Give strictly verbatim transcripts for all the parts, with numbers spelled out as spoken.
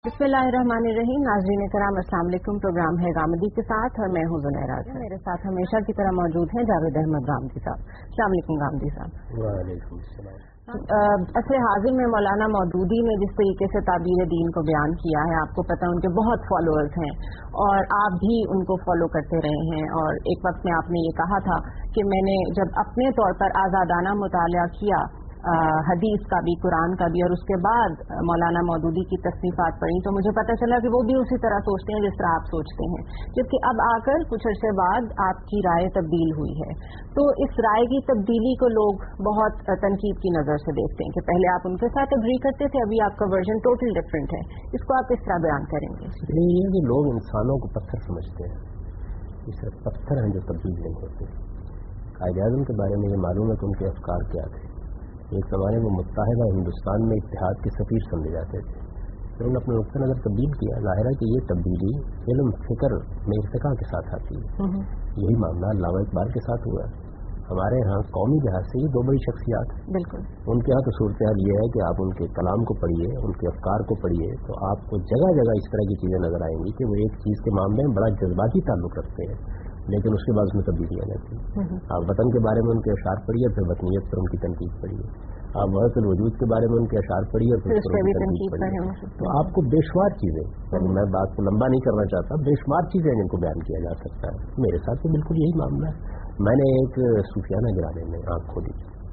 बिस्मिल्लाहिर्रहमानिर्रहीम। नाज़रीन कराम अस्सलाम वालेकुम। प्रोग्राम है गामदी के साथ और मैं हूँ ज़ुनैरा। मेरे साथ हमेशा की तरह मौजूद हैं जावेद अहमद गामदी साहब। अस्सलाम वालेकुम गामदी साहब। वालेकुम सलाम। असर हाजिर में मौलाना मौदूदी ने जिस तरीके से ताबीर दीन को बयान किया है, आपको पता है उनके बहुत फॉलोअर्स हैं और आप भी उनको फॉलो करते रहे हैं। और एक वक्त में आपने ये कहा था कि मैंने जब अपने तौर पर आज़ादाना मुतालिया किया हदीस का भी, कुरान का भी, और उसके बाद मौलाना मौदूदी की तसनीफात पढ़ी तो मुझे पता चला कि वो भी उसी तरह सोचते हैं जिस तरह आप सोचते हैं, जबकि अब आकर कुछ अर्से बाद आपकी राय तब्दील हुई है। तो इस राय की तब्दीली को लोग बहुत तनकीद की नज़र से देखते हैं कि पहले आप उनके साथ एग्री करते थे, अभी आपका वर्जन टोटल डिफरेंट है। इसको आप किस तरह बयान करेंगे? ये कि लोग इंसानों को पत्थर समझते हैं, ये सिर्फ पत्थर हैं जो तब्दील नहीं होते। कायद-ए-आज़म के बारे में ये मालूम है कि उनके अफकार क्या थे। एक ज़माने में मुत्तहिदा हिंदुस्तान में इत्तेहाद के सफ़ीर समझे जाते थे, फिर उन्होंने अपने नुक्ता नज़र तब्दील किया। ज़ाहिर है कि ये तब्दीली इल्म फिक्र में इर्तिका के साथ आती है। यही मामला अल्लामा इकबाल के साथ हुआ। हमारे यहाँ कौमी लिहाज से ये दो बड़ी शख्सियात हैं। बिल्कुल। उनके यहाँ तो सूरत हाल ये है कि आप उनके कलाम को पढ़िए, उनके अफकार को पढ़िए, तो आपको जगह जगह इस तरह की चीज़ें नज़र आएंगी कि वो एक चीज़ के मामले में बड़ा जज्बाती ताल्लुक़ रखते हैं, लेकिन उसके बाद उसमें तब्दीली आ जाती है। आप वतन के बारे में उनके अशार पढ़िए, फिर वतनीयत पर उनकी तनकीद पढ़िए। आप वहदतुल वजूद के बारे में उनके अशार पढ़िए और फिर उस पर तनकीद पढ़िए। तो आपको बेशुमार चीज़ें, और मैं बात को लंबा नहीं करना चाहता, बेशुमार चीज़ें जिनको बयान किया जा सकता है। मेरे साथ तो बिल्कुल यही मामला है। मैंने एक सूफियाना गिराने में आँख खोली,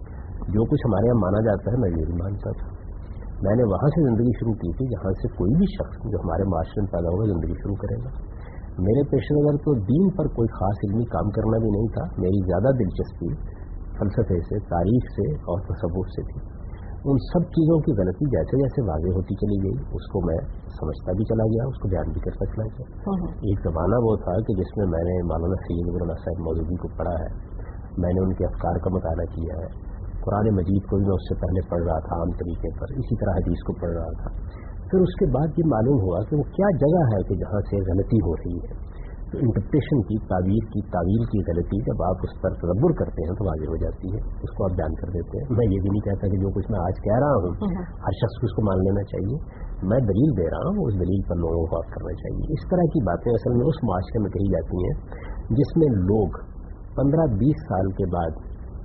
जो कुछ हमारे यहाँ माना जाता है मैं ये भी मानता था। मैंने वहाँ से ज़िंदगी शुरू की थी जहाँ से कोई भी शख्स जो हमारे माशरे में पैदा होगा ज़िंदगी शुरू करेगा। मेरे पेशे नज़र तो दीन पर कोई ख़ास इल्मी काम करना भी नहीं था। मेरी ज़्यादा दिलचस्पी फ़लसफ़े से, तारीख़ से और तसव्वुफ़ से थी। उन सब चीज़ों की गलती जैसे जैसे वाज़ेह होती चली गई, उसको मैं समझता भी चला गया, उसको बयान भी करता चला गया। एक ज़माना वो था कि जिसमें मैंने मौलाना सैयद नूरुल्लाह साहब मौदूदी को पढ़ा है, मैंने उनके अफकार का मुताला किया है। कुरान मजीद को भी मैं उससे पहले पढ़ रहा था आम तरीके पर, इसी तरह हदीस को पढ़ रहा था। फिर उसके बाद ये मालूम हुआ कि वो क्या जगह है कि जहाँ से गलती हो रही है। तो इंटरप्रेशन की, ताबीर की, तावील की गलती जब आप उस पर तदब्बुर करते हैं तो वाज़ेह हो जाती है, उसको आप बयान कर देते हैं। मैं ये भी नहीं कहता कि जो कुछ मैं आज कह रहा हूँ हर शख्स को उसको मान लेना चाहिए। मैं दलील दे रहा हूँ, उस दलील पर लोगों को गौर करना चाहिए। इस तरह की बातें असल में उस माशरे में कही जाती हैं जिसमें लोग पंद्रह बीस साल के बाद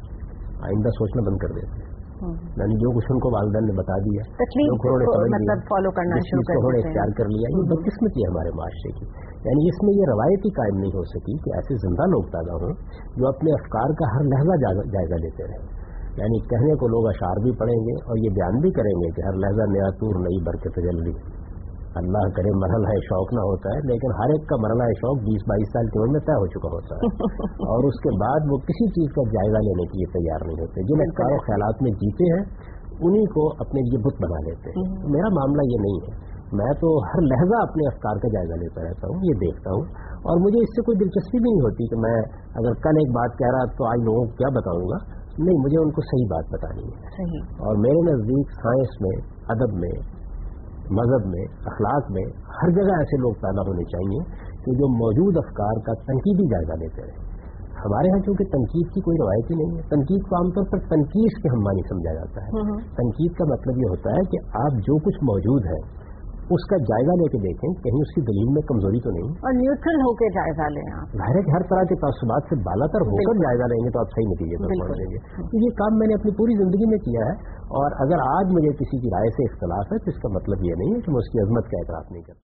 आइंदा सोचना बंद कर देते हैं। यानी जो कुछ उनको वालिदैन ने बता दिया, मतलब फॉलो करना शुरू कर उन्होंने इख्तियार कर लिया, ये बदकिस्मती है हमारे माशरे की। यानी इसमें ये रवायत ही कायम नहीं हो सकी कि ऐसे जिंदा लोग पैदा हों जो अपने अफकार का हर लहजा जायजा लेते रहे। यानी कहने को लोग अशार भी पढ़ेंगे और ये बयान भी करेंगे कि हर लहजा नया तूर, नई बरकत तजल्ली। अल्लाह करे मरहला शौक ना होता है, लेकिन हर एक का मरहला शौक बीस बाईस साल की उम्र में तय हो चुका होता है और उसके बाद वो किसी चीज़ का जायजा लेने के लिए तैयार नहीं होते। जिन अफकार और ख्यालात में जीते हैं उन्हीं को अपने लिए बुत बना लेते हैं। तो मेरा मामला ये नहीं है, मैं तो हर लहजा अपने अफकार का जायजा लेता रहता हूँ, ये देखता हूँ, और मुझे इससे कोई दिलचस्पी भी नहीं होती कि मैं अगर कल एक बात कह रहा तो आज लोगों को क्या बताऊँगा। नहीं, मुझे उनको सही बात बतानी है। सही। और मेरे नज़दीक साइंस में, अदब में, मज़हब में, अखलाक में हर जगह ऐसे लोग पैदा होने चाहिए कि जो मौजूद अफकार का तनकीदी जायजा लेते रहे। हमारे यहाँ क्योंकि तनकीद की कोई रवायत ही नहीं है। तनकीद को आमतौर पर तनकीद के हम्मानी समझा जाता है। तनकीद का मतलब ये होता है कि आप जो कुछ मौजूद है उसका जायजा लेके देखें, कहीं उसकी दलील में कमजोरी तो नहीं, और न्यूट्रल होकर जायजा लें। आप जाहिर है कि हर तरह के तासुबात से बालातर होकर जायजा लेंगे तो आप सही नतीजे पर पहुंचेंगे। तो ये काम मैंने अपनी पूरी जिंदगी में किया है, और अगर आज मुझे किसी की राय से इख्तलाफ है तो इसका मतलब ये नहीं है कि मैं उसकी अजमत का एतराफ़ नहीं करता।